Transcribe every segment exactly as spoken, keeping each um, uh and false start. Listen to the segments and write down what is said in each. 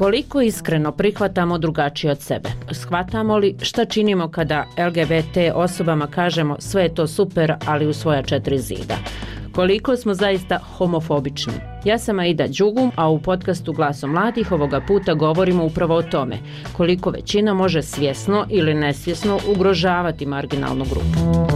Koliko iskreno prihvatamo drugačije od sebe? Shvatamo li šta činimo kada L G B T osobama kažemo sve je to super, ali u svoja četiri zida? Koliko smo zaista homofobični? Ja sam Aida Đugum, a u podcastu Glasom mladih ovoga puta govorimo upravo o tome koliko većina može svjesno ili nesvjesno ugrožavati marginalnu grupu.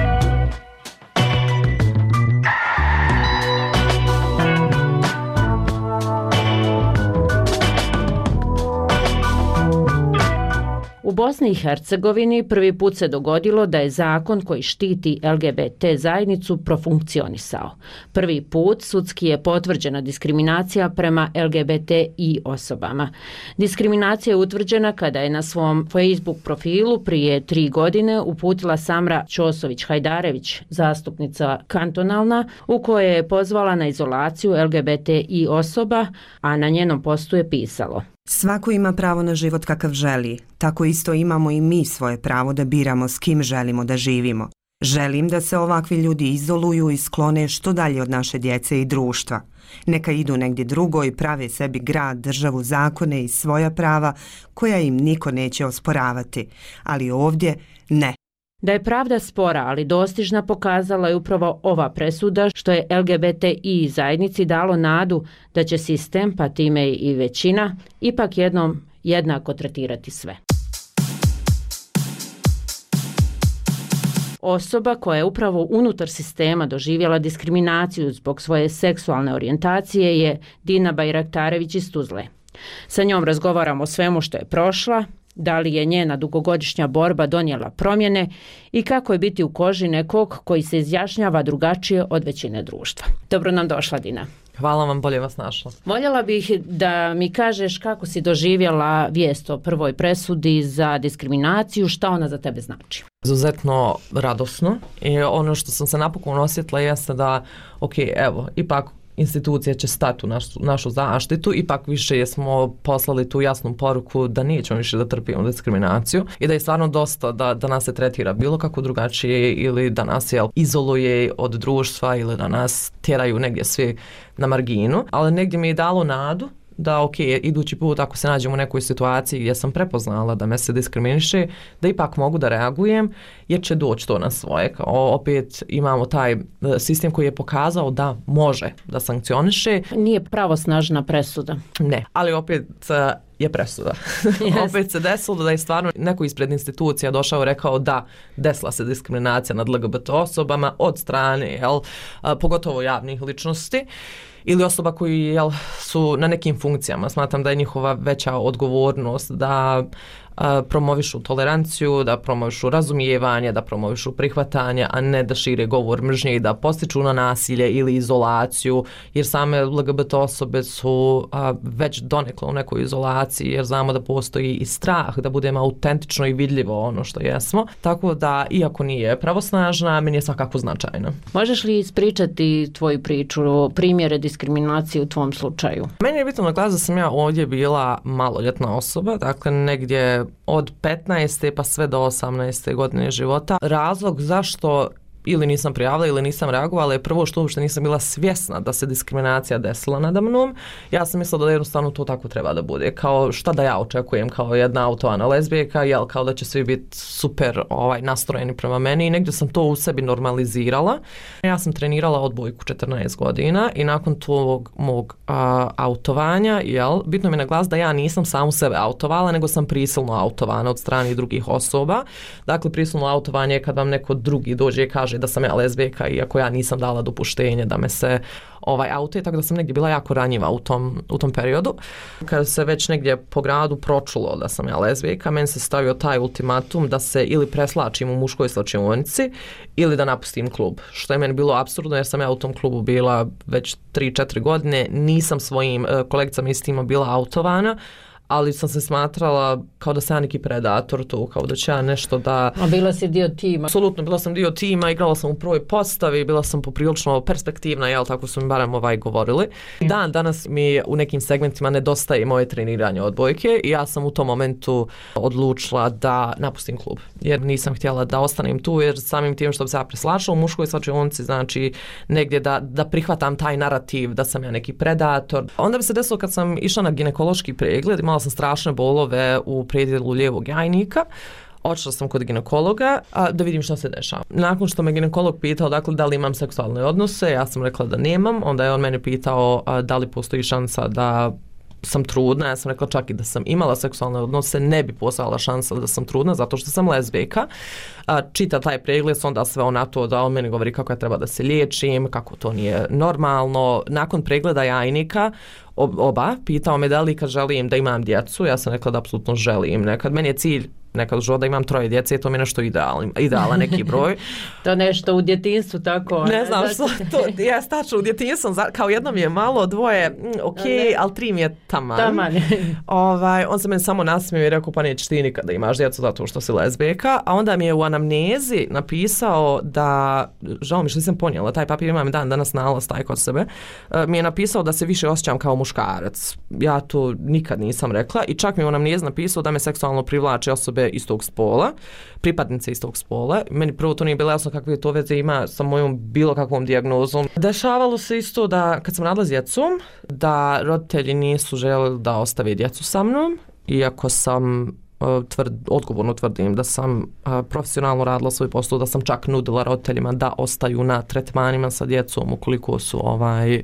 U Bosni i Hercegovini prvi put se dogodilo da je zakon koji štiti L G B T zajednicu profunkcionisao. Prvi put sudski je potvrđena diskriminacija prema L G B T I osobama. Diskriminacija je utvrđena kada je na svom Facebook profilu prije tri godine uputila Samra Ćosović-Hajdarević, zastupnica kantonalna, u kojoj je pozvala na izolaciju L G B T I osoba, a na njenom postu je pisalo: Svako ima pravo na život kakav želi, tako isto imamo i mi svoje pravo da biramo s kim želimo da živimo. Želim da se ovakvi ljudi izoluju i sklone što dalje od naše djece i društva. Neka idu negdje drugo i prave sebi grad, državu, zakone i svoja prava koja im niko neće osporavati, ali ovdje ne. Da je pravda spora, ali dostižna, pokazala je upravo ova presuda, što je L G B T I zajednici dalo nadu da će sistem, pa time i većina, ipak jednom jednako tretirati sve. Osoba koja je upravo unutar sistema doživjela diskriminaciju zbog svoje seksualne orijentacije je Dina Bajraktarević iz Tuzle. Sa njom razgovaramo o svemu što je prošla, da li je njena dugogodišnja borba donijela promjene i kako je biti u koži nekog koji se izjašnjava drugačije od većine društva. Dobro nam došla, Dina. Hvala vam, bolje vas našla. Voljela bih da mi kažeš kako si doživjela vijest o prvoj presudi za diskriminaciju, šta ona za tebe znači. Izuzetno radosno i ono što sam se napokon osjetila jeste da, ok, evo, ipak institucija će stati u našu, našu zaštitu, ipak više smo poslali tu jasnu poruku da nećemo više da trpimo diskriminaciju i da je stvarno dosta da, da nas se tretira bilo kako drugačije ili da nas jel, izoluje od društva ili da nas tjeraju negdje svi na marginu, ali negdje mi je dalo nadu da ok, idući put ako se nađem u nekoj situaciji gdje sam prepoznala da me se diskriminiše, da ipak mogu da reagujem jer će doći to na svoje. Kao, opet imamo taj sistem koji je pokazao da može da sankcioniše. Nije pravosnažna presuda. Ne, ali opet je presuda. Yes. Opet se desilo da je stvarno neko ispred institucija došao i rekao da desila se diskriminacija nad L G B T osobama od strane, jel, pogotovo javnih ličnosti ili osoba koji jel, su na nekim funkcijama. Smatram da je njihova veća odgovornost da a, promovišu toleranciju, da promovišu razumijevanje, da promovišu prihvatanje, a ne da šire govor mržnje i da postiču na nasilje ili izolaciju, jer same L G B T osobe su a, već donekle u nekoj izolaciji, jer znamo da postoji i strah da budemo autentično i vidljivo ono što jesmo. Tako da, iako nije pravosnažna, meni je svakako značajna. Možeš li ispričati tvoju priču, primjere diskriminacije u tvom slučaju? Meni je bitno naglasiti da sam ja ovdje bila maloljetna osoba, dakle negdje od petnaeste pa sve do osamnaeste godine života. Razlog zašto ili nisam prijavila ili nisam reagovala je prvo što uopšte nisam bila svjesna da se diskriminacija desila nada mnom. Ja sam mislila da jednostavno to tako treba da bude. Kao šta da ja očekujem kao jedna autovana lezbijka, jel, kao da će svi biti super ovaj, nastrojeni prema meni i negdje sam to u sebi normalizirala. Ja sam trenirala odbojku četrnaest godina i nakon tog mog a, autovanja, jel, bitno mi je naglasiti da ja nisam samu sebe autovala, nego sam prisilno autovana od strane drugih osoba. Dakle, prisilno autovanje je kad vam neko drugi dođe i kaže da sam ja lezbijka iako ja nisam dala dopuštenje da me se ovaj autuje, tako da sam negdje bila jako ranjiva u tom, u tom periodu. Kada se već negdje po gradu pročulo da sam ja lezbijka, meni se stavio taj ultimatum da se ili preslačim u muškoj slačionici ili da napustim klub, što je meni bilo apsurdno jer sam ja u tom klubu bila već tri četiri godine, nisam svojim kolegicama iz tima bila autovana, ali sam se smatrala kao da sam ja neki predator tu, kao da će ja nešto da... A bila si dio tima? Apsolutno, bila sam dio tima, igrala sam u prvoj postavi, bila sam poprilično perspektivna, jel, tako su mi barem ovaj govorili. Dan danas mi u nekim segmentima nedostaje moje treniranje odbojke i ja sam u tom momentu odlučila da napustim klub, jer nisam htjela da ostanem tu, jer samim tim što bi se ja preslašla u muškoj svačionici, znači negdje da, da prihvatam taj narativ da sam ja neki predator. Onda bi se desilo kad sam išla na ginekološki pregled, imala sam strašne bolove u predjelu lijevog jajnika. Otišla sam kod ginekologa a, da vidim što se dešava. Nakon što me ginekolog pitao dakle, da li imam seksualne odnose, ja sam rekla da nemam. Onda je on mene pitao a, da li postoji šansa da sam trudna. Ja sam rekla čak i da sam imala seksualne odnose, ne bi postojala šansa da sam trudna zato što sam lezbijka. A, čita taj pregled, onda sve on na to da on meni govori kako ja treba da se liječim, kako to nije normalno. Nakon pregleda jajnika oba pitao me da li kad želim da imam djecu, ja sam rekla da apsolutno želim. Nekad meni je cilj nekad u životu da imam troje djece, to mi je nešto idealan, idealan neki broj. To nešto u djetinstvu tako. Ne znam što, to, ja staču u djetinstvu, kao jedno mi je malo, dvoje, ok, ali tri mi je taman. Taman. ovaj, on se meni samo nasmio i rekao, pa nećeš ti nikada imaš djecu zato što si lezbijka, a onda mi je u anamnezi napisao da, žao mi što nisam ponijela, taj papir imam dan danas nalaz taj kod sebe, mi je napisao da se više osjećam kao muškarac. Ja to nikad nisam rekla i čak mi je u anamnezi napisao da me seksualno privlače osobe istog spola, pripadnice istog spola. Meni prvo to nije bilo jasno kakve to veze ima sa mojom bilo kakvom dijagnozom. Dešavalo se isto da kad sam radila s djecom, da roditelji nisu željeli da ostave djecu sa mnom, iako sam tvrd, odgovorno tvrdim da sam a, profesionalno radila svoj posao, da sam čak nudila roditeljima da ostaju na tretmanima sa djecom ukoliko su ovaj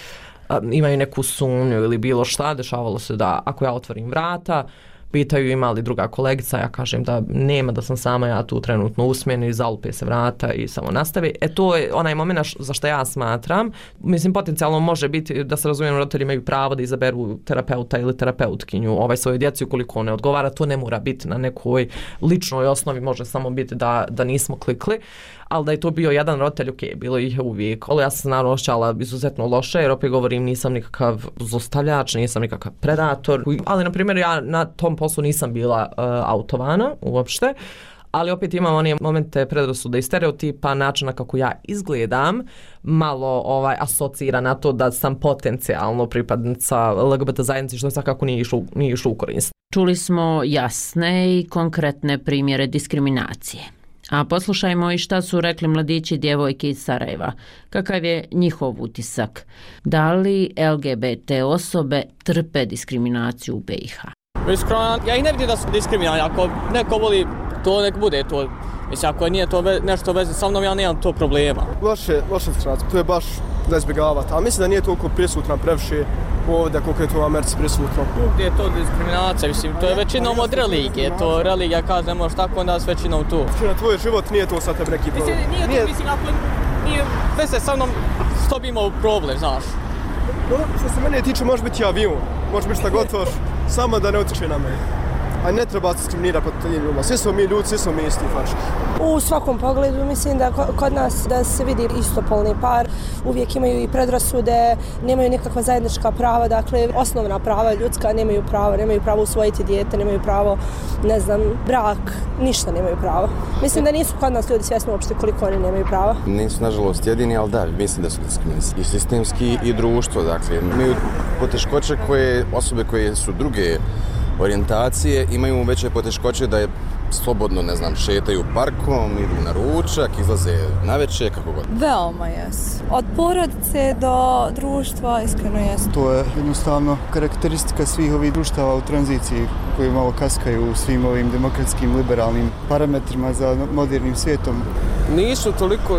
a, imaju neku sumnju ili bilo šta. Dešavalo se da ako ja otvorim vrata, pitaju ima li druga kolegica, ja kažem da nema, da sam sama ja tu trenutno u smjeni, zalupe se vrata i samo nastavi. E to je onaj moment za što ja smatram. Mislim, potencijalno može biti da se razumijem, roditelji imaju pravo da izaberu terapeuta ili terapeutkinju ovaj svojoj djeci ukoliko ne odgovara. To ne mora biti na nekoj ličnoj osnovi, može samo biti da, da nismo klikli. Ali da je to bio jedan roditelj, ok, bilo ih je uvijek. Ali ja sam naravno osjećala izuzetno loše, jer opet govorim nisam nikakav zlostavljač, nisam nikakav predator. Ali, na primjer, ja na tom poslu nisam bila uh, autovana uopšte. Ali opet imam one momente predrasude i stereotipa, načina kako ja izgledam, malo ovaj asocira na to da sam potencijalno pripadnica L G B T zajednice, što svakako nije išlo, nije išlo u korist. Čuli smo jasne i konkretne primjere diskriminacije. A poslušajmo i šta su rekli mladići i djevojke iz Sarajeva. Kakav je njihov utisak? Da li L G B T osobe trpe diskriminaciju u B i H? Iskreno, ja i ne vidim da su diskriminalni. Ako neko voli to, nek bude to. Mislim, ako nije to ve, nešto veze sa mnom, ja nemam to problema. Loše, loše diskriminacija, to je baš da izbjegavati. Ali mislim da nije toliko prisutna previše ovdje koliko je to u Americi prisutno. Gdje je to diskriminacija? Mislim, to je većinom od religije. To religija kaže ne možeš tako, onda s većinom tu. Na tvoj život nije to sad tebi neki problem. Mislim, nije to, nije... mislim, ako nije veze sa mnom, što bi imao problem, znaš? No, što se mene tiče, može biti avion, može biti šta god hoš, samo da ne utječe na mene. A ne treba se diskriminirati pod tim ljudima. Svi smo mi ljudi, svi smo mi isti, faši. U svakom pogledu mislim da kod nas da se vidi istopolni par, uvijek imaju i predrasude, nemaju nikakva zajednička prava, dakle osnovna prava ljudska nemaju pravo, nemaju pravo usvojiti dijete, nemaju pravo, ne znam, brak, ništa nemaju pravo. Mislim da nisu kod nas ljudi svjesni uopšte koliko oni nemaju prava. Nisu nažalost jedini, ali da, mislim da su diskriminisani. I sistemski i društvo, dakle, imaju poteškoće koje, osobe koje su druge orijentacije imaju veće poteškoće da je slobodno, ne znam, šetaju parkom, idu na ručak, izlaze navečer, kako god. Veoma jes. Od porodice do društva iskreno jes. To je jednostavno karakteristika svih ovih društava u tranziciji koji malo kaskaju u svim ovim demokratskim, liberalnim parametrima za modernim svijetom. Nisu toliko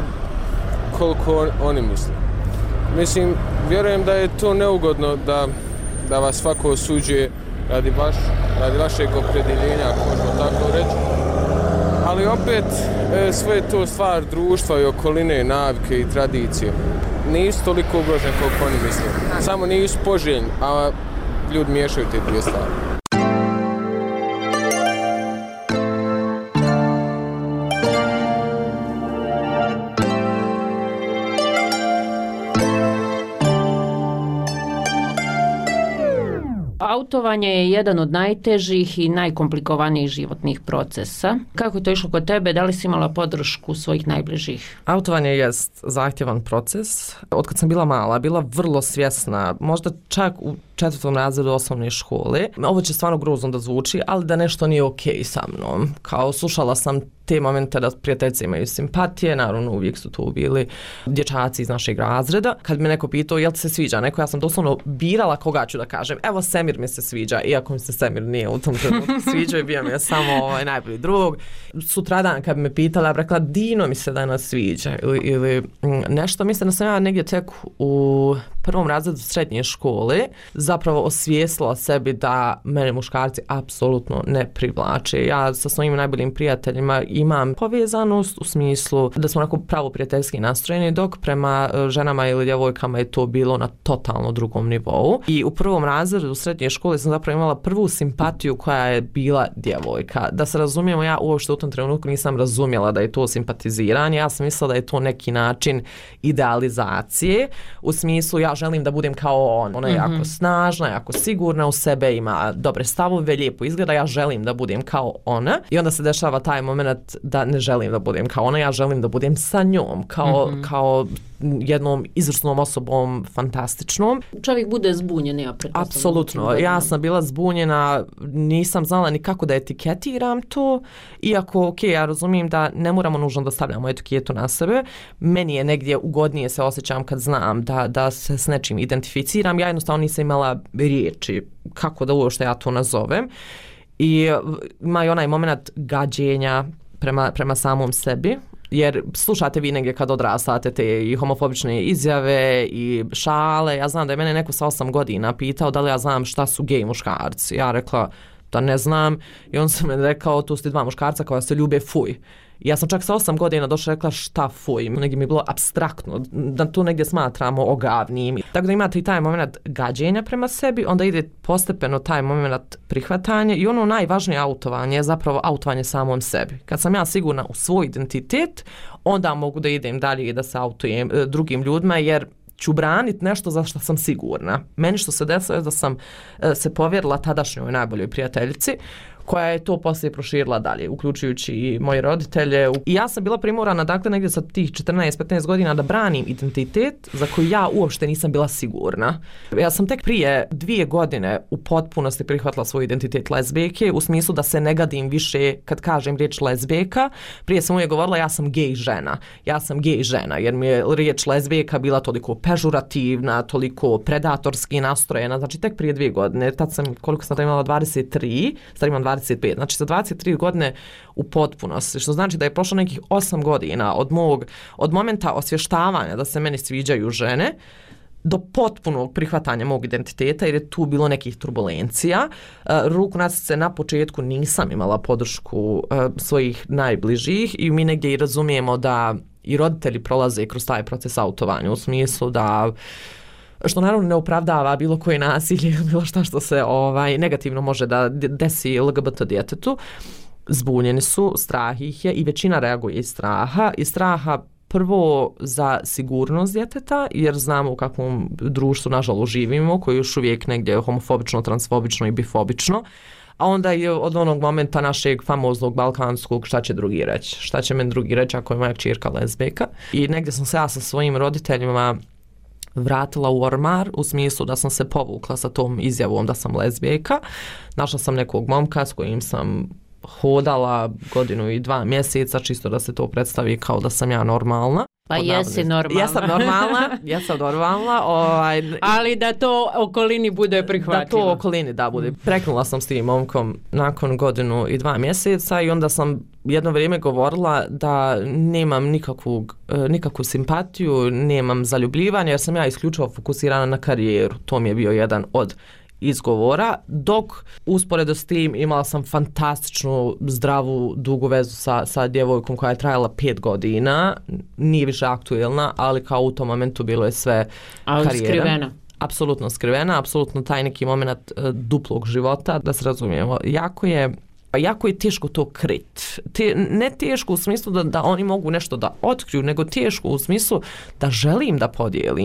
koliko oni misle. Mislim, vjerujem da je to neugodno da, da vas svako osuđuje radi, baš, radi vašeg opredjeljenja, ako možemo tako reći. Ali opet e, sve je to stvar društva i okoline, navike i tradicije. Nisu toliko ugroženi koliko oni misle. Samo nisu poželjni, a ljudi miješaju te dvije stvari. Autovanje je jedan od najtežih i najkomplikovanijih životnih procesa. Kako je to išlo kod tebe? Da li si imala podršku svojih najbližih? Autovanje jest zahtjevan proces. Otkad sam bila mala, bila vrlo svjesna, možda čak u četvrtom razredu osnovne škole. Ovo će stvarno grozno da zvuči, ali da nešto nije okej sa mnom. Kao slušala sam te momente da prijateljice imaju simpatije, naravno uvijek su tu bili dječaci iz našeg razreda. Kad me neko pitao jel ti se sviđa neko, ja sam doslovno birala koga ću da kažem. Evo Semir mi se sviđa, iako mi se Semir nije u tom trenutku sviđao i bio mi je samo ovaj, najbolji drug. Sutradan kad bi me pitala, ja rekla Dino mi se danas sviđa ili, ili nešto. Mislim da sam ja negdje tek u prvom razredu srednje škole zapravo osvijestila sebi da mene muškarci apsolutno ne privlače. Ja sa svojim najboljim prijateljima imam povezanost u smislu da smo onako pravo prijateljski nastrojeni, dok prema ženama ili djevojkama je to bilo na totalno drugom nivou. I u prvom razredu u srednje škole sam zapravo imala prvu simpatiju koja je bila djevojka. Da se razumijemo, ja uopšte u tom trenutku nisam razumjela da je to simpatiziranje, ja sam mislila da je to neki način idealizacije, u smislu ja želim da budem kao on. Ona je mm-hmm. jako snažna, jako sigurna u sebe, ima dobre stavove, lijepo izgleda, ja želim da budem kao ona. I onda se dešava taj moment da ne želim da budem kao ona, ja želim da budem sa njom, kao, mm-hmm. kao jednom izvrsnom osobom, fantastičnom. Čovjek bude zbunjen, ja pretpostavljam. Apsolutno, ja sam bila zbunjena, nisam znala ni kako da etiketiram to, iako, ok, ja razumijem da ne moramo nužno da stavljamo etiketu na sebe, meni je negdje ugodnije se osjećam kad znam da, da se s nečim identificiram, ja jednostavno nisam imala riječi kako da uopšte ja to nazovem. I ima i onaj moment gađenja prema, prema samom sebi, jer slušate vi negdje kad odrastate te i homofobične izjave i šale. Ja znam da je mene neko sa osam godina pitao da li ja znam šta su gej muškarci. Ja rekla da ne znam i on se me rekao tu su dva muškarca koja se ljube fuj. Ja sam čak sa osam godina došla rekla šta fuj, negdje mi je bilo apstraktno, da tu negdje smatramo ogavnim. Tako da imate i taj moment gađenja prema sebi, onda ide postepeno taj moment prihvatanja i ono najvažnije autovanje je zapravo autovanje samom sebi. Kad sam ja sigurna u svoj identitet, onda mogu da idem dalje i da se autujem drugim ljudima, jer ću braniti nešto za što sam sigurna. Meni što se desilo je da sam se povjerila tadašnjoj najboljoj prijateljici, koja je to poslije proširila dalje, uključujući i moje roditelje. I ja sam bila primorana, dakle, negdje sa tih četrnaest petnaest godina da branim identitet za koji ja uopšte nisam bila sigurna. Ja sam tek prije dvije godine u potpunosti prihvatila svoj identitet lezbijke, u smislu da se ne gadim više kad kažem riječ lezbijka. Prije sam uvijek govorila ja sam gej žena. Ja sam gej žena, jer mi je riječ lezbijka bila toliko pežurativna, toliko predatorski nastrojena. Znači, tek prije dvije godine. Tad sam, koliko sam imala, dvadeset tri, sad imam dvadeset pet. Znači za dvadeset tri godine u potpunosti, što znači da je prošlo nekih osam godina od mog, od momenta osvještavanja da se meni sviđaju žene do potpunog prihvatanja mog identiteta, jer je tu bilo nekih turbulencija. Ruku na srce, na početku nisam imala podršku svojih najbližih i mi negdje i razumijemo da i roditelji prolaze kroz taj proces autovanja, u smislu da što naravno ne opravdava bilo koje nasilje, bilo šta što se ovaj negativno može da desi L G B T djetetu. Zbunjeni su, strah ih je i većina reaguje iz straha. Iz straha prvo za sigurnost djeteta, jer znamo u kakvom društvu nažalost živimo, koje još uvijek negdje homofobično, transfobično i bifobično. A onda je od onog momenta našeg famoznog balkanskog šta će drugi reći. Šta će meni drugi reći ako je moja kćerka lezbijka. I negdje sam se ja sa svojim roditeljima vratila u ormar, u smislu da sam se povukla sa tom izjavom da sam lezbijka. Našla sam nekog momka s kojim sam hodala godinu i dva mjeseca, čisto da se to predstavi kao da sam ja normalna. Pa jesi normalna. Jesam normalna, jesam normalna. Ovaj, ali da to okolini bude prihvatljivo. Da to okolini da bude. Preknula sam s tim momkom nakon godinu i dva mjeseca i onda sam jedno vrijeme govorila da nemam nikakvog, nikakvu simpatiju, nemam zaljubljivanje, jer sam ja isključivo fokusirana na karijeru. To mi je bio jedan od izgovora, dok usporedo s tim imala sam fantastičnu, zdravu, dugu vezu sa, sa djevojkom koja je trajala pet godina, nije više aktuelna, ali kao u tom momentu bilo je sve ali karijera. Skrivena. Apsolutno skrivena, apsolutno taj neki moment uh, duplog života, da se razumijemo. Jako je jako je teško to krit. Te, ne teško u smislu da, da oni mogu nešto da otkriju, nego teško u smislu da želim da podijelim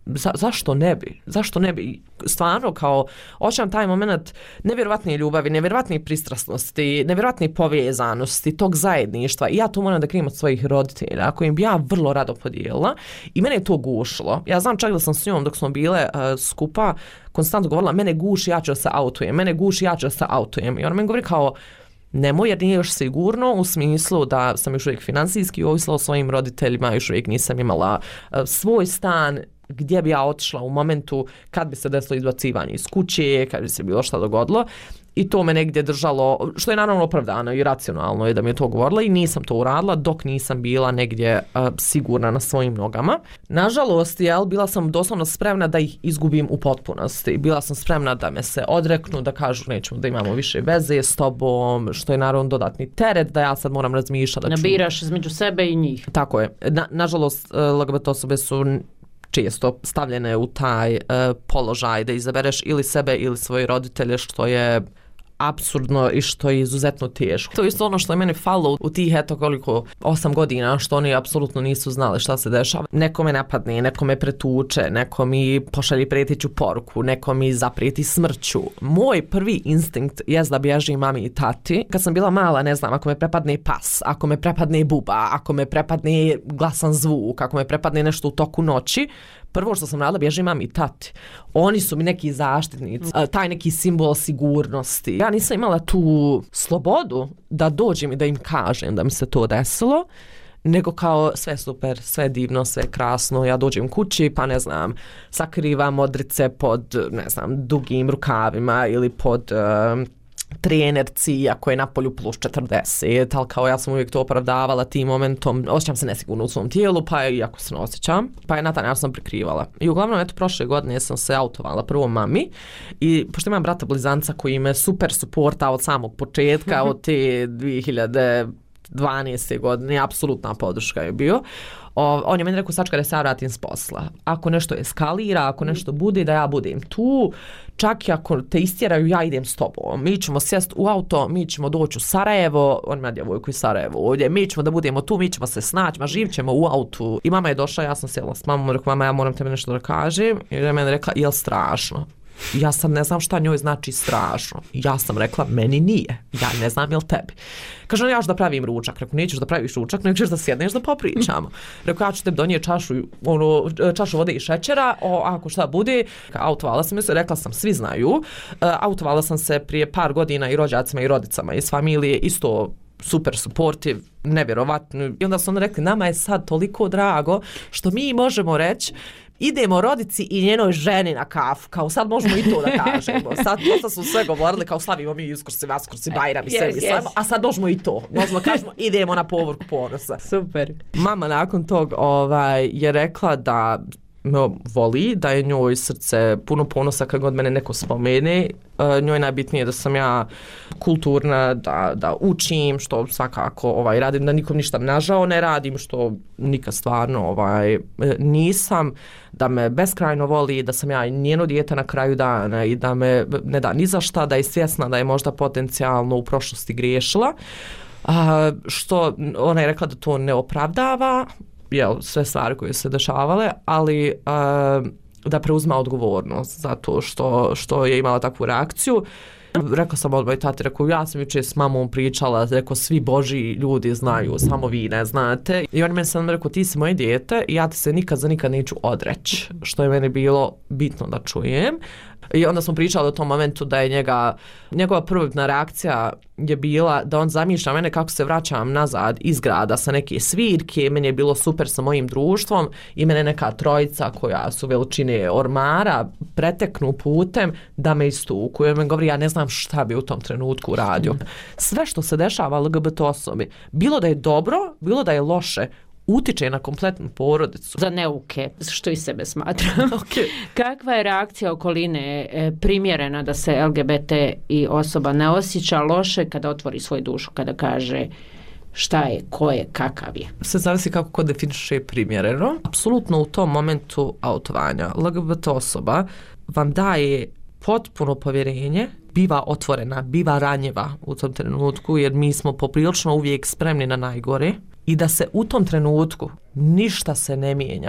za, zašto ne bi? Zašto ne bi? Stvarno, kao, osjećam taj moment nevjerovatne ljubavi, nevjerovatne pristrasnosti, nevjerovatne povezanosti, tog zajedništva. I ja to moram da krijem od svojih roditelja, kojim bi ja vrlo rado podijelila. I mene je to gušilo. Ja znam čak da sam s njom dok smo bile uh, skupa, konstantno govorila, mene guši, ja ću da se autujem, mene guši, ja ću da se autujem. I ona meni govori kao, nemoj, jer nije još sigurno, u smislu da sam još uvijek financijski ovisila o svojim roditeljima, još uvijek nisam imala uh, svoj stan, gdje bi ja otišla u momentu kad bi se desilo izbacivanje iz kuće, kad bi se bilo šta dogodilo. I to me negdje držalo, što je naravno opravdano i racionalno je da mi je to govorila i nisam to uradila dok nisam bila negdje uh, sigurna na svojim nogama. Nažalost, jel, bila sam doslovno spremna da ih izgubim u potpunosti. Bila sam spremna da me se odreknu, da kažu nećemo da imamo više veze s tobom, što je naravno dodatni teret, da ja sad moram razmišljati. Da ću... Nabiraš između sebe i njih. Tako je. Na, nažalost, L G B T osobe su često stavljene u taj uh, položaj da izabereš ili sebe ili svoje roditelje, što je apsurdno i što je izuzetno teško. To je isto ono što je meni falilo u tih eto koliko osam godina, što oni apsolutno nisu znali šta se dešava. Neko me napadne, neko me pretuče, neko mi pošalje prijeteću poruku, neko mi zaprijeti smrću. Moj prvi instinkt je da bježim mami i tati. Kad sam bila mala, ne znam, ako me prepadne pas, ako me prepadne buba, ako me prepadne glasan zvuk, ako me prepadne nešto u toku noći, prvo što sam radila, bježim mami i tati. Oni su mi neki zaštitnici, taj neki simbol sigurnosti. Ja nisam imala tu slobodu da dođem i da im kažem da mi se to desilo, nego kao sve super, sve divno, sve krasno. Ja dođem kući pa ne znam, sakrivam modrice pod, ne znam, dugim rukavima ili pod... Uh, trenerci, ako je na polju plus četrdeset, ali kao ja sam uvijek to opravdavala tim momentom, osjećam se nesigurno u svom tijelu, pa je, iako se ne osjećam, pa je na taj način sam prikrivala. I uglavnom, eto, prošle godine sam se autovala prvo mami i pošto imam brata blizanca koji me super suporta od samog početka, od te dvije hiljade dvanaeste godine, apsolutna podrška je bio. O, on je meni rekao, sačka da se ja vratim s posla. Ako nešto eskalira, ako nešto bude, da ja budem tu, čak i ako te istjeraju, ja idem s tobom. Mi ćemo sjest u auto, mi ćemo doći u Sarajevo, on ima djevojku iz Sarajevo ovdje, mi ćemo da budemo tu, mi ćemo se snaći, ma živit ćemo u autu. I mama je došla, ja sam sjela s mamom, rekao, mama, ja moram tebe nešto da kažem. I je meni rekla, jel strašno? Ja sam ne znam šta njoj znači strašno. Ja sam rekla, meni nije. Ja ne znam jel tebi. Kaže, ja ću da pravim ručak. Rekao, nećeš da praviš ručak, nego ćeš da sjedneš da popričamo. Rekao, ja ću tebi donijeti čašu, ono, čašu vode i šećera, o, ako šta bude. Autovala sam se, rekla sam, svi znaju. Autovala sam se prije par godina i rođacima i rodicama iz familije, isto super supportive, nevjerovatno. I onda su oni rekli, nama je sad toliko drago što mi možemo reći, idemo rodici i njenoj ženi na kafu, kao sad možemo i to da kažemo. Sad dosta su sve govorili kao slavimo mi Uskrsi, Vaskrsi, Bajram i sve yes, yes. A sad možemo i to. Možemo kažemo idemo na povorku ponosa. Super. Mama nakon tog ovaj, je rekla da me voli, da je njoj srce puno ponosa kad god mene neko spomene. Uh, njoj je najbitnije da sam ja kulturna, da, da učim, što svakako ovaj, radim, da nikom ništa nažao ne radim, što nikad stvarno ovaj, nisam, da me beskrajno voli, da sam ja njeno dijete na kraju dana i da me ne da ni za šta, da je svjesna da je možda potencijalno u prošlosti griješila. Uh, što ona je rekla da to ne opravdava, jel, sve stvari koje se dešavale, ali uh, da preuzma odgovornost zato što, što je imala takvu reakciju. Rekla sam odmah i tati, rekao, ja sam jučer s mamom pričala, rekao, svi božji ljudi znaju, samo vi ne znate. I on meni sam rekao, ti si moje dijete i ja ti se nikad za nikad neću odreći, što je meni bilo bitno da čujem. I onda smo pričali o tom momentu da je njega, njegova prvotna reakcija je bila da on zamišlja mene kako se vraćam nazad iz grada sa neke svirke, meni je bilo super sa mojim društvom i mene neka trojica koja su veličine ormara preteknu putem da me istuku. I on me govori, ja ne znam šta bi u tom trenutku uradio. Sve što se dešava L G B T osobi, bilo da je dobro, bilo da je loše, utiče na kompletnu porodicu. Za neuke, što i sebe smatram. Okay. Kakva je reakcija okoline e, primjerena da se L G B T i osoba ne osjeća loše kada otvori svoju dušu, kada kaže šta je, ko je, kakav je? Sve zavisi kako ko definiše primjereno. Apsolutno u tom momentu autovanja L G B T osoba vam daje potpuno povjerenje, biva otvorena, biva ranjiva u tom trenutku, jer mi smo poprilično uvijek spremni na najgore i da se u tom trenutku ništa se ne mijenja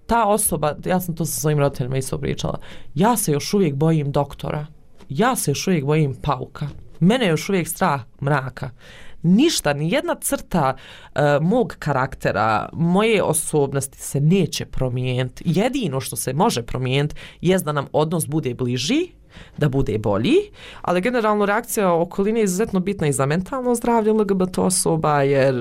ta osoba, ja sam to sa svojim roditeljima isto pričala, ja se još uvijek bojim doktora, ja se još uvijek bojim pauka, mene je još uvijek strah mraka. Ništa, ni jedna crta uh, mog karaktera, moje osobnosti se neće promijeniti. Jedino što se može promijeniti je da nam odnos bude bliži, da bude bolji, ali generalno reakcija okoline je izuzetno bitna i za mentalno zdravlje L G B T osoba, jer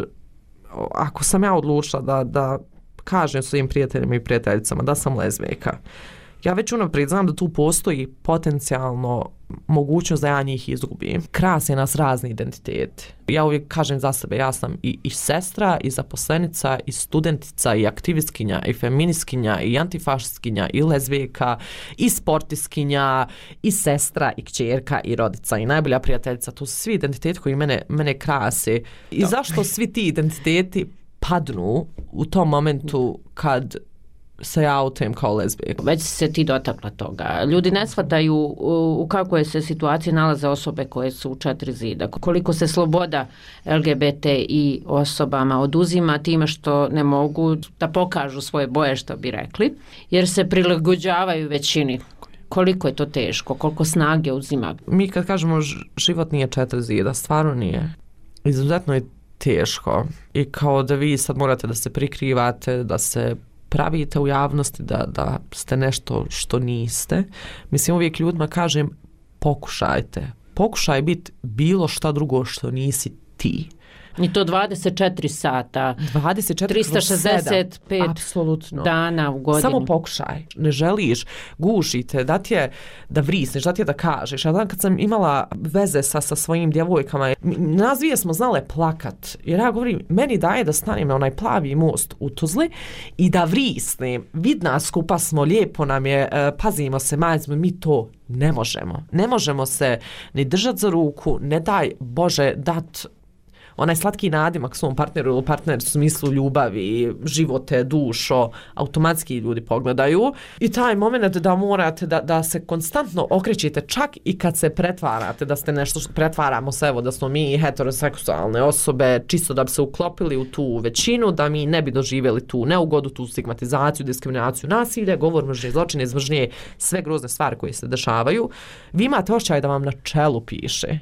ako sam ja odlučila da, da kažem svojim prijateljima i prijateljicama da sam lezbijka, ja već unaprijed znam da tu postoji potencijalno mogućnost da ja njih izgubim. Krase nas razni identiteti. Ja uvijek kažem za sebe, ja sam i, i sestra, i zaposlenica, i studentica, i aktivistkinja, i feministkinja, i antifašistkinja, i lezbijka, i sportiskinja, i sestra, i kćerka, i rodica, i najbolja prijateljica. To su svi identiteti koji mene, mene krase. I da. Zašto svi ti identiteti padnu u tom momentu kad se ja autujem kao lezbijka? Već se ti dotakla toga. Ljudi ne shvataju u, u kakvoj se situaciji nalaze osobe koje su u četiri zida. Koliko se sloboda L G B T I osobama oduzima time što ne mogu da pokažu svoje boje, što bi rekli, jer se prilagođavaju većini. Koliko je to teško, koliko snage uzima? Mi kad kažemo život nije četiri zida, stvarno nije. Izuzetno je teško. I kao da vi sad morate da se prikrivate, da se pravite u javnosti, da, da ste nešto što niste. Mislim, uvijek ljudima kažem, pokušajte. Pokušaj biti bilo šta drugo što nisi ti. I to dvadeset četiri sata, dvadeset četiri trista šezdeset pet apsolutno dana u godinu. Samo pokušaj. Ne želiš, gušite, da ti je da vrisneš, da ti je da kažeš. Ja dan kad sam imala veze sa, sa svojim djevojkama, nas dvije smo znale plakat. Jer ja govorim, meni daje da stanem na onaj plavi most u Tuzli i da vrisnem. Vidna skupa smo, lijepo nam je, pazimo se, majzimo, mi to ne možemo. Ne možemo se ni držati za ruku, ne daj Bože dat onaj slatki nadimak svom partneru ili partner u smislu ljubavi, živote, dušo, automatski ljudi pogledaju. I taj moment da morate da, da se konstantno okrećete čak i kad se pretvarate, da ste nešto, pretvaramo se, evo da smo mi heteroseksualne osobe, čisto da bi se uklopili u tu većinu, da mi ne bi doživjeli tu neugodu, tu stigmatizaciju, diskriminaciju, nasilje, govor mržnje, zločine, izmržnje, sve grozne stvari koje se dešavaju. Vi imate osjećaj da vam na čelu piše.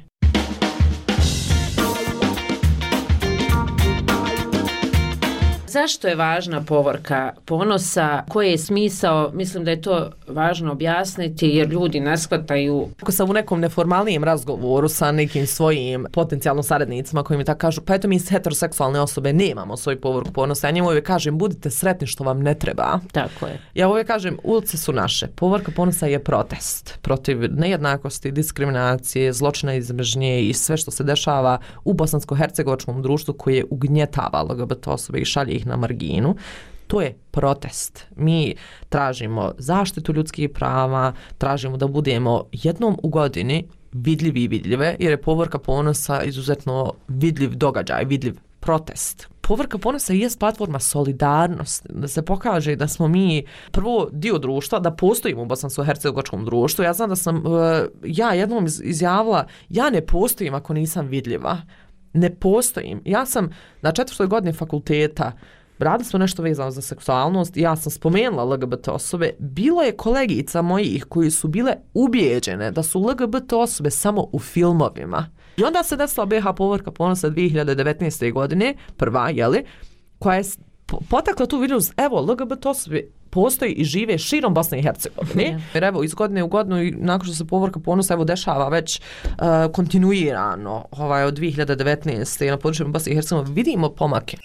Zašto je važna povorka ponosa? Koji je smisao? Mislim da je to važno objasniti jer ljudi ne shvataju. Ako sam u nekom neformalnijem razgovoru sa nekim svojim potencijalno saradnicima koji mi tako kažu, pa eto mi heteroseksualne osobe nemamo svoju povorku ponosa, ja njemu uvijek kažem budite sretni što vam ne treba. Tako je. Ja uvijek kažem ulice su naše. Povorka ponosa je protest protiv nejednakosti, diskriminacije, zločina iz mržnje i sve što se dešava u bosansko-hercegovačkom društvu koje ugnjetava L G B T osobe i šalje ih na marginu. To je protest. Mi tražimo zaštitu ljudskih prava, tražimo da budemo jednom u godini vidljivi i vidljive, jer je povorka ponosa izuzetno vidljiv događaj, vidljiv protest. Povorka ponosa je platforma solidarnosti, da se pokaže da smo mi prvo dio društva, da postojimo u bosansko-hercegovačkom društvu. Ja znam da sam ja jednom izjavila, ja ne postojim ako nisam vidljiva. Ne postojim. Ja sam na četvrtoj godini fakulteta, radili smo nešto vezano za seksualnost, ja sam spomenula L G B T osobe, bilo je kolegica mojih koji su bile ubijeđene da su L G B T osobe samo u filmovima. I onda se desila B H povorka ponosa dvije hiljade devetnaeste. godine, prva, jeli, koja je potakla tu vidljivost, evo, L G B T osobe postoji i žive širom Bosne i Hercegovine. Jer evo, iz godine u godinu i nakon što se povorka ponosa evo dešava već uh, kontinuirano ovaj, od dvije hiljade devetnaeste. na području Bosne i Hercegovine vidimo pomake.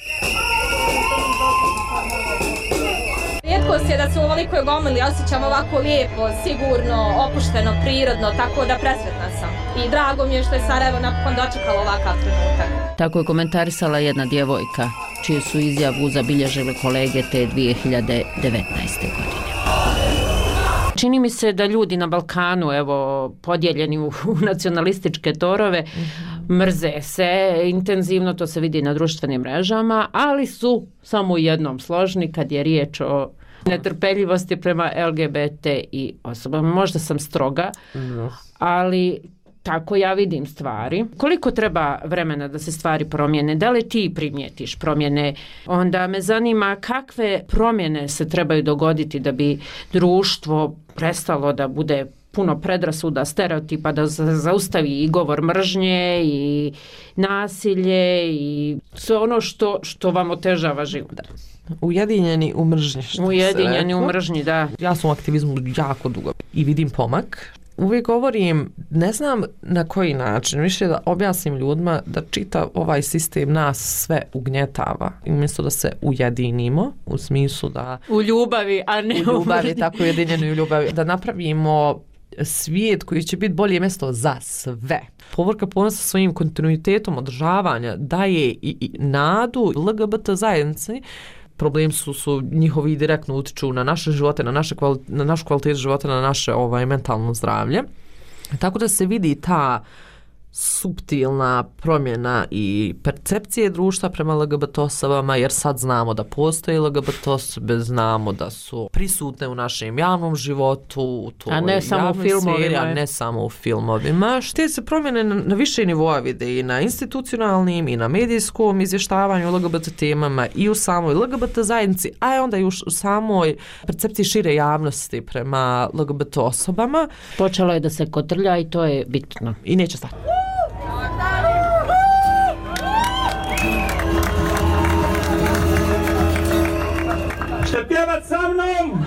Rijetkost je da se u ovolikoj gomili osjećam ovako lijepo, sigurno, opušteno, prirodno, tako da presretna sam. I drago mi je što je Sarajevo napokon dočekalo ovakav trenutak. Tako je komentarisala jedna djevojka, čiju su izjavu zabilježili kolege te dvije hiljade devetnaeste. godine. Čini mi se da ljudi na Balkanu, evo, podijeljeni u, u nacionalističke torove, mrze se intenzivno, to se vidi na društvenim mrežama, ali su samo u jednom složni kad je riječ o netrpeljivosti prema L G B T I osobama. Možda sam stroga, ali tako ja vidim stvari. Koliko treba vremena da se stvari promijene? Da li ti primijetiš promjene? Onda me zanima kakve promjene se trebaju dogoditi da bi društvo prestalo da bude puno predrasuda, stereotipa, da se zaustavi i govor mržnje i nasilje i sve ono što, što vam otežava život. Ujedinjeni u mržnji. Ujedinjeni u mržnji, da. Ja sam u aktivizmu jako dugo i vidim pomak. Uvijek govorim, ne znam na koji način, više da objasnim ljudima da čitav ovaj sistem nas sve ugnjetava. I umjesto da se ujedinimo, u smislu da... U ljubavi, a ne u ljubavi, tako ujedinjeni u ljubavi. Da napravimo svijet koji će biti bolje mjesto za sve. Povorka Ponosa sa svojim kontinuitetom održavanja daje i, i nadu L G B T zajednici. Problem su, su njihovi direktno utiču na naše živote, na, naše kvali, na našu kvalitetu života, na naše ovaj, mentalno zdravlje. Tako da se vidi ta suptilna promjena i percepcije društva prema L G B T osobama, jer sad znamo da postoje L G B T osobe, znamo da su prisutne u našem javnom životu, u toj a ne samo u filmovima, seriji, a ne samo u filmovima. Šte se promjene na, na više nivoa vide i na institucionalnim i na medijskom izvještavanju L G B T temama i u samoj L G B T zajednici, a onda i u samoj percepciji šire javnosti prema L G B T osobama. Počelo je da se kotrlja i to je bitno. I neće stati. Ćete pjevat sa mnom?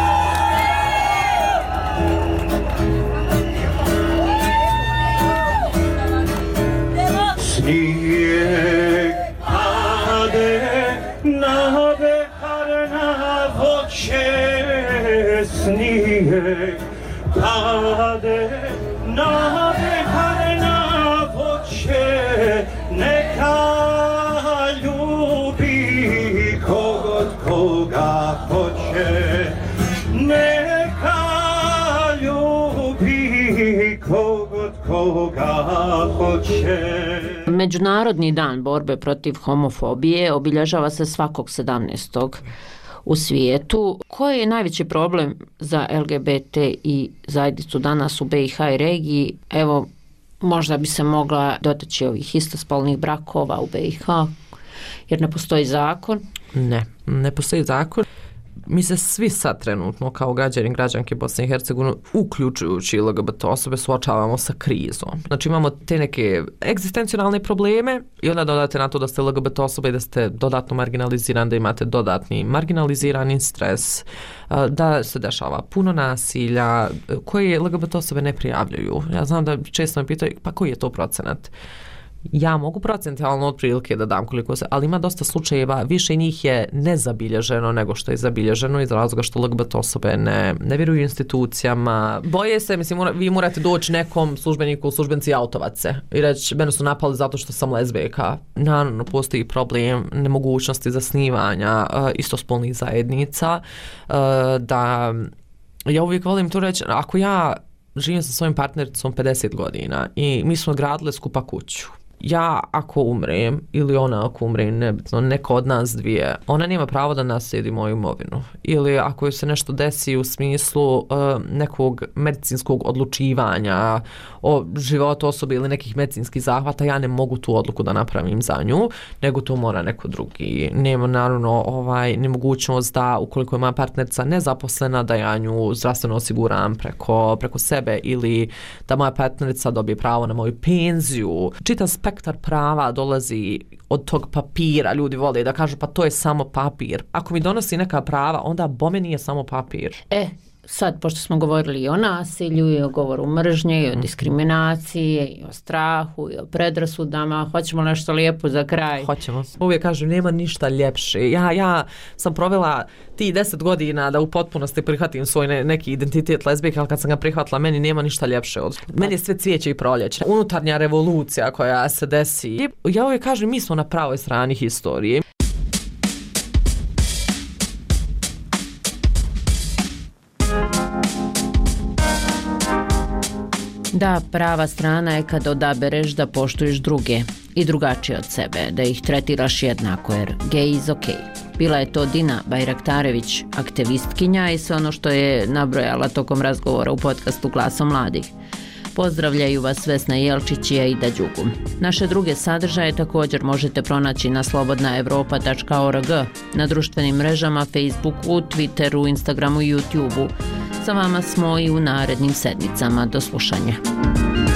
Snijeg pade na behar na voće, snijeg pade na behar na voće, neka ljubi kogod koga hoće, neka ljubi kogod koga hoće. Međunarodni dan borbe protiv homofobije obilježava se svakog sedamnaestog u svijetu. Koji je najveći problem za L G B T i zajednicu danas u B i H i regiji? Evo, možda bi se mogla dotaći ovih istospolnih brakova u B i H, jer ne postoji zakon. Ne, ne postoji zakon. Mi se svi sad trenutno kao građani i građanke Bosne i Hercegovine, uključujući L G B T osobe, suočavamo sa krizom. Znači imamo te neke egzistencionalne probleme i onda dodate na to da ste L G B T osobe i da ste dodatno marginalizirani, da imate dodatni marginalizirani stres, da se dešava puno nasilja koje L G B T osobe ne prijavljuju. Ja znam da često me pitaju pa koji je to procenat? Ja mogu procentualno otprilike da dam koliko se, ali ima dosta slučajeva, više njih je nezabilježeno nego što je zabilježeno iz razloga što L G B T osobe ne, ne vjeruju institucijama. Boje se, mislim, mora, vi morate doći nekom službeniku, službenci autovac se i reći, mene su napali zato što sam lezbijka. Naravno, postoji problem nemogućnosti zasnivanja uh, istospolnih zajednica, uh, da ja uvijek volim to reći, ako ja živim sa svojim partnericom pedeset godina i mi smo gradili skupa kuću. Ja ako umrem ili ona ako umre, nebitno, neko od nas dvije, ona nema pravo da naslijedi moju imovinu. Ili ako joj se nešto desi u smislu uh, nekog medicinskog odlučivanja o životu osobe ili nekih medicinskih zahvata, ja ne mogu tu odluku da napravim za nju, nego to mora neko drugi. Nema naravno ovaj, nemogućnost da ukoliko je moja partnerica nezaposlena, da ja nju zdravstveno osiguram preko, preko sebe ili da moja partnerica dobije pravo na moju penziju. Čitav spektar prava dolazi od tog papira. Ljudi vole da kažu pa to je samo papir. Ako mi donosi neka prava, onda bome nije samo papir. E, sad, pošto smo govorili i o nasilju, i o govoru mržnje, i o diskriminaciji, i o strahu, i o predrasudama, hoćemo nešto lijepo za kraj? Hoćemo. Uvijek kažem, nema ništa ljepše. Ja, ja sam provela ti deset godina da u potpunosti prihvatim svoj ne, neki identitet lezbijke, ali kad sam ga prihvatila, meni nema ništa ljepše od... Meni je sve cvijeće i proljeće. Unutarnja revolucija koja se desi. Ja uvijek kažem, mi smo na pravoj strani historije. Da, prava strana je kad odabereš da poštuješ druge i drugačije od sebe, da ih tretiraš jednako, jer gay is ok. Bila je to Dina Bajraktarević, aktivistkinja i sve ono što je nabrojala tokom razgovora u podcastu Glasom mladih. Pozdravljaju vas Vesna Jelčić i Aida Đugum. Naše druge sadržaje također možete pronaći na slobodna evropa tačka org, na društvenim mrežama Facebooku, Twitteru, Instagramu i YouTubeu. Sa vama smo i u narednim sedmicama. Do slušanja.